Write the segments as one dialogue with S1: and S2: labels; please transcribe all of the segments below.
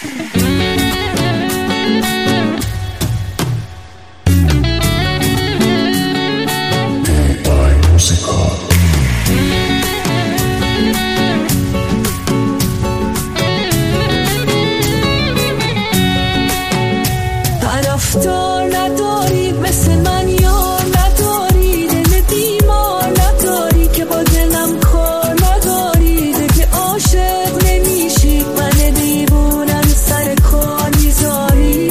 S1: طرفدار نداری مثل من یار نداری، دل بیمار نداری که با دلم کار نداری، دیگه عاشق نمیشی من دیوونم سر کار میذاری.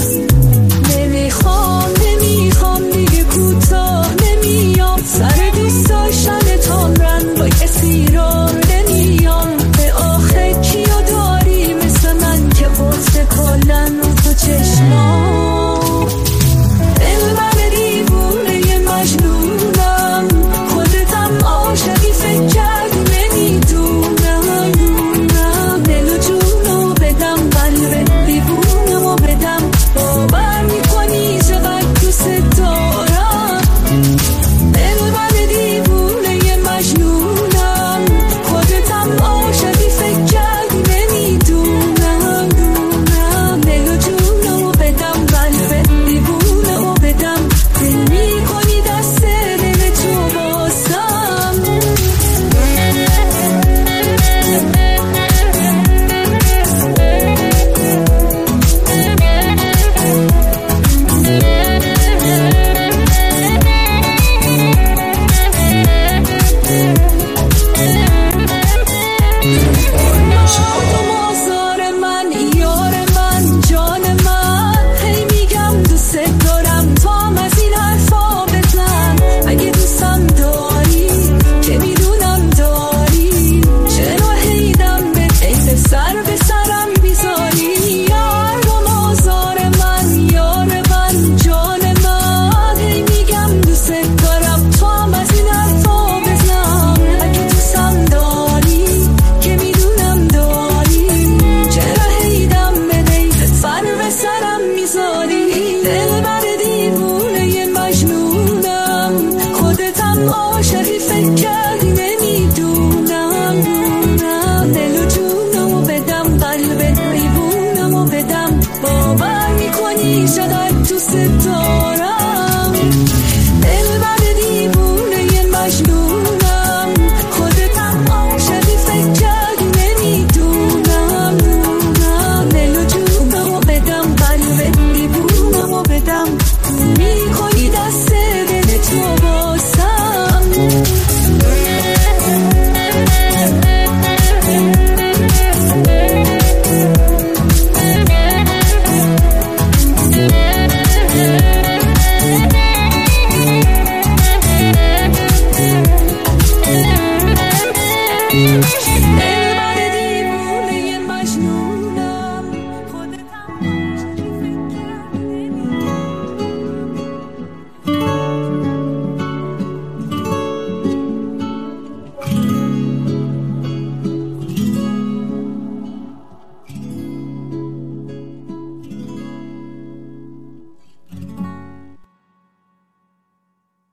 S1: نمیخوام دیگه کوتاه نمیام، سر دوست داشتن تامرن با کسی را نمیام. به آخر کیو داری مثل من که قطب کلن رو تو چشمام. عاشقی فکر کردی نمیدونم، دل و جونمو بدم، قلبت میبونمو بدم، باور میکنی چقدر دوست دارم. دلبر دیوونه مجنونم، خودتم عاشقی فکر کردی نمیدونم، دل و جونمو بدم، قلبت میبونمو بدم، میکنی دست دل تو باسم.